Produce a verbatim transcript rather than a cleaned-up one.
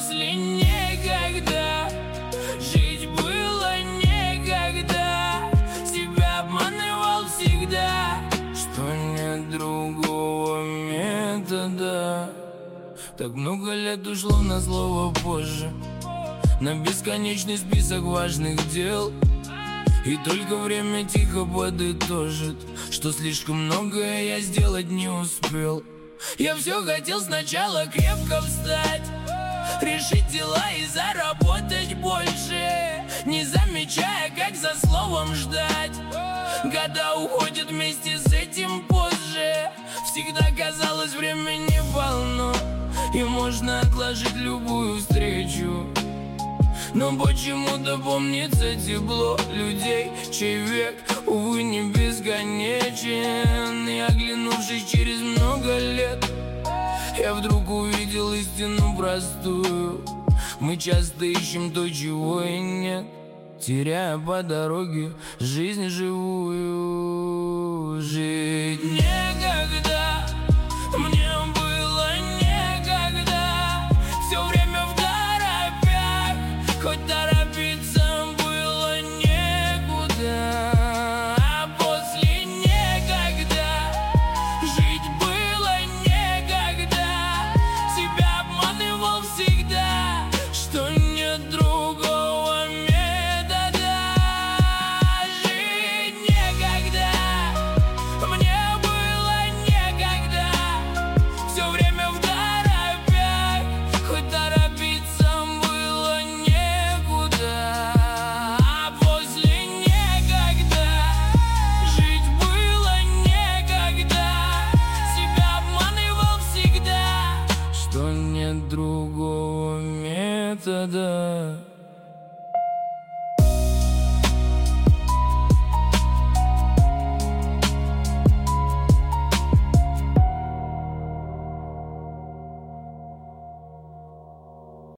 после никогда. Жить было некогда, себя обманывал всегда, что нет другого метода. Так много лет ушло на слово позже, на бесконечный список важных дел, и только время тихо подытожит, что слишком многое я сделать не успел. Я все хотел сначала крепко встать, решить дела и заработать больше, не замечая, как за словом ждать. Года уходят вместе с этим позже. Всегда казалось, времени полно, и можно отложить любую встречу. Но почему-то помнится тепло людей, чей век, увы, не бесконечен. И оглянувшись через много лет, я вдруг увидел истину простую. Мы часто ищем то, чего и нет, теряя по дороге жизнь живую. Жить некогда, мне было некогда, все время в торопях, хоть торопиться было некуда. А после некогда жить было некогда, себя обманывал всегда, что нет другого метода. Жить некогда, мне было некогда, все время в торопях, хоть торопиться было некуда. А после некогда жить было некогда, себя обманывал всегда, что нет другого метода.